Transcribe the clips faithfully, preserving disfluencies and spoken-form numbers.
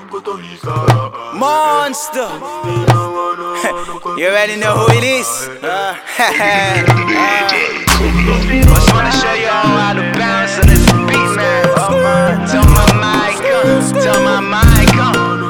Monster. You already know who it is. Uh, Just wanna show you all how to bounce on this beat, man. Tell my mic, uh, tell my mic, uh.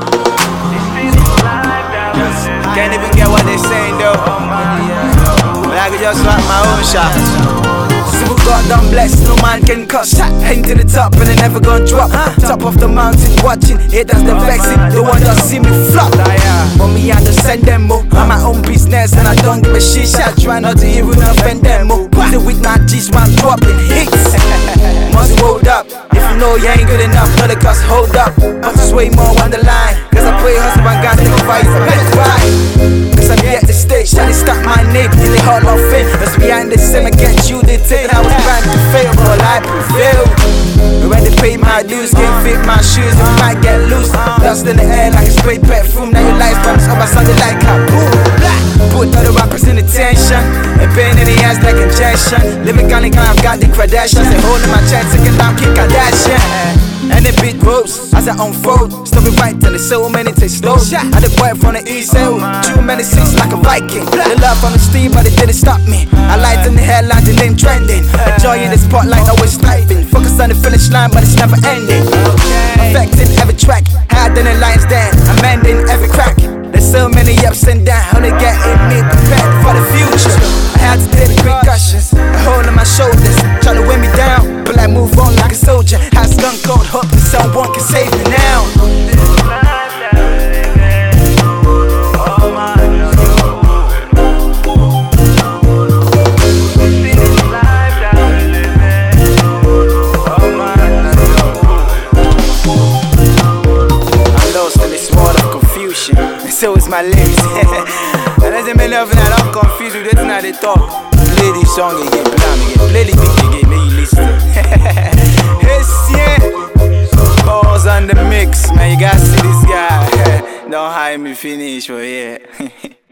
Can't even get what they're saying though, but I could just rock my own shots. Simple God done blessed, no man can cuss. Hang to the top and they never gonna drop. Top of the mountain watching, haters they vexing. The one that see me flop. But me I just send them more. I'm my own business and I don't give a shit. I try not to even offend them more. Put it with my G's, man, dropping hits. Must hold up. If you know you ain't good enough, know the cost, hold up. But just way more on the line. Cause I pray hustle and God never fight. Cause I'm here at the stage, trying to stop my name in the hall of fame. Cause behind the scene I get you the take. I was trying to fail, but I prevailed. But when they pay my dues, can't fit my shoes, it might get loose. Dust in the air like a spray perfume. Now your life comes up, I sounded like a boom. Put all the rappers in attention, and pain in the ass like injection. Living kind of I've got the Kardashians, and holding my chest, taking down Kim Kardashian. And the beat grows as I unfold. Stopping right till there's so many takes slow. I the boy from the east side, too many sins like a Viking. The love on the street, but it didn't stop me. I light in the headline, the name trending. A joy in the spotlight, always sniping. Focus on the finish line, but it's never ending. Affecting every track, higher than the lion's den. I'm mending every crack. There's so many ups and downs, only getting me prepared for the future. I had to take the precautions, a hole on my shoulders, trying to weigh me down, but I move on like a soldier. Has gun cold, hoping someone can save me now. I'm lost in this world of confusion, and so is my lyrics. That doesn't mean nothing that I'm confused with, that's not they talk. Play this song again, play the beat again, make you listen. Balls on the mix, man, you gotta see this guy. Don't hide me finish for yeah.